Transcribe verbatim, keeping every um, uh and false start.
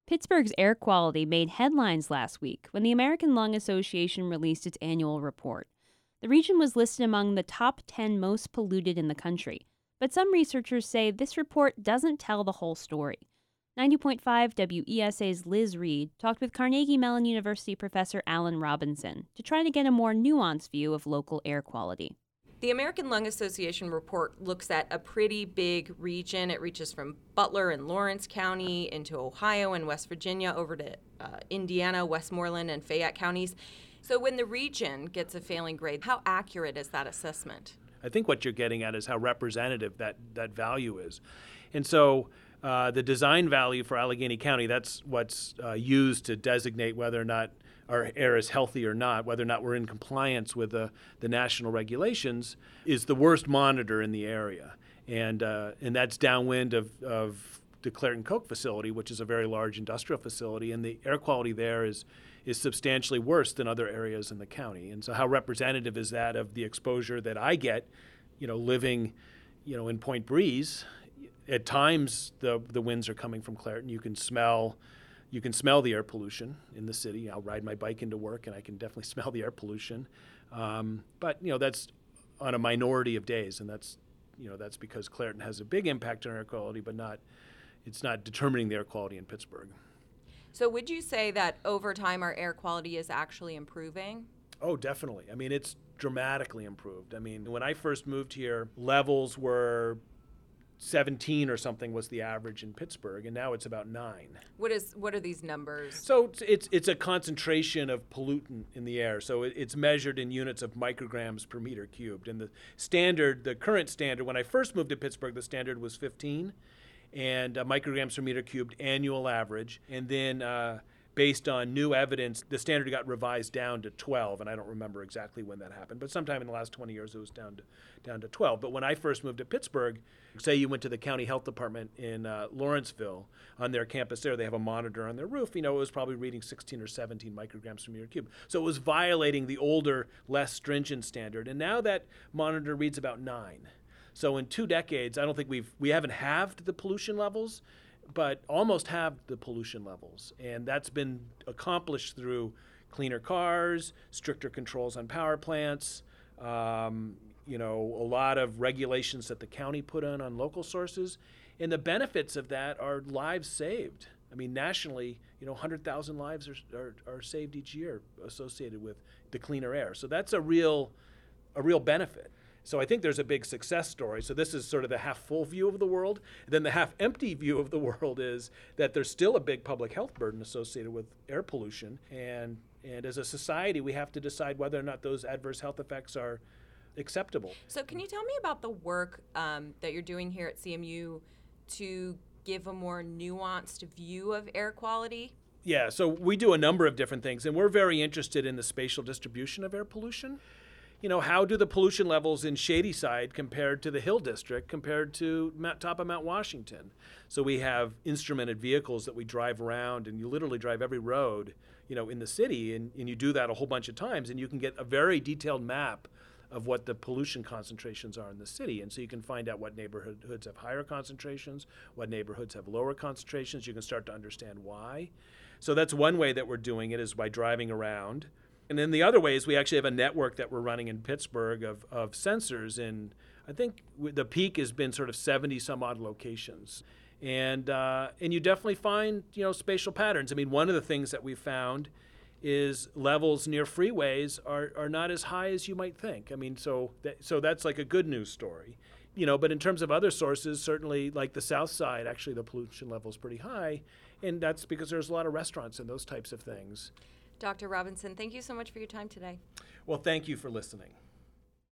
Pittsburgh's air quality made headlines last week when the American Lung Association released its annual report. The region was listed among the top ten most polluted in the country, but some researchers say this report doesn't tell the whole story. ninety point five W E S A's Liz Reed talked with Carnegie Mellon University professor Alan Robinson to try to get a more nuanced view of local air quality. The American Lung Association report looks at a pretty big region. It reaches from Butler and Lawrence County into Ohio and West Virginia over to uh, Indiana, Westmoreland, and Fayette counties. So when the region gets a failing grade, how accurate is that assessment? I think what you're getting at is how representative that, that value is. And so uh, the design value for Allegheny County, that's what's uh, used to designate whether or not our air is healthy or not, whether or not we're in compliance with the, the national regulations, is the worst monitor in the area. And uh, and that's downwind of, of the Clairton Coke facility, which is a very large industrial facility, and the air quality there is is substantially worse than other areas in the county. And so how representative is that of the exposure that I get, you know, living, you know, in Point Breeze? At times the the winds are coming from Clairton. You can smell You can smell the air pollution in the city. I'll ride my bike into work, and I can definitely smell the air pollution. Um, but you know that's on a minority of days, and that's you know that's because Clairton has a big impact on air quality, but not it's not determining the air quality in Pittsburgh. So would you say that over time our air quality is actually improving? Oh, definitely. I mean, it's dramatically improved. I mean, when I first moved here, levels were seventeen or something was the average in Pittsburgh, and now it's about nine. What is what are these numbers? So it's it's, it's a concentration of pollutant in the air. So it, it's measured in units of micrograms per meter cubed. And the standard, the current standard, when I first moved to Pittsburgh, the standard was fifteen, and uh, micrograms per meter cubed annual average. And then uh, based on new evidence, the standard got revised down to twelve, and I don't remember exactly when that happened, but sometime in the last twenty years it was down to down to twelve. But when I first moved to Pittsburgh, say you went to the county health department in uh, Lawrenceville, on their campus there, they have a monitor on their roof, you know, it was probably reading sixteen or seventeen micrograms per meter cube. So it was violating the older, less stringent standard, and now that monitor reads about nine. So in two decades, I don't think we've, we haven't halved the pollution levels, but almost halved the pollution levels. And that's been accomplished through cleaner cars, stricter controls on power plants, um, you know, a lot of regulations that the county put on on local sources. And the benefits of that are lives saved. I mean, nationally, you know, one hundred thousand lives are, are, are saved each year associated with the cleaner air. So that's a real, a real benefit. So I think there's a big success story. So this is sort of the half-full view of the world. Then the half-empty view of the world is that there's still a big public health burden associated with air pollution. And, and as a society, we have to decide whether or not those adverse health effects are acceptable. So can you tell me about the work um, that you're doing here at C M U to give a more nuanced view of air quality? Yeah, so we do a number of different things, and we're very interested in the spatial distribution of air pollution. You know, how do the pollution levels in Shadyside compared to the Hill District, compared to Mount, top of Mount Washington? So we have instrumented vehicles that we drive around, and you literally drive every road, you know, in the city, and, and you do that a whole bunch of times, and you can get a very detailed map of what the pollution concentrations are in the city. And so you can find out what neighborhoods have higher concentrations, what neighborhoods have lower concentrations. You can start to understand why. So that's one way that we're doing it, is by driving around. And then the other way is we actually have a network that we're running in Pittsburgh of, of sensors. And I think the peak has been sort of seventy some odd locations. And uh, and you definitely find, you know, spatial patterns. I mean, one of the things that we found is levels near freeways are, are not as high as you might think. I mean, so that, so that's like a good news story. You know, but in terms of other sources, certainly like the South Side, actually the pollution level is pretty high. And that's because there's a lot of restaurants and those types of things. Doctor Robinson, thank you so much for your time today. Well, thank you for listening.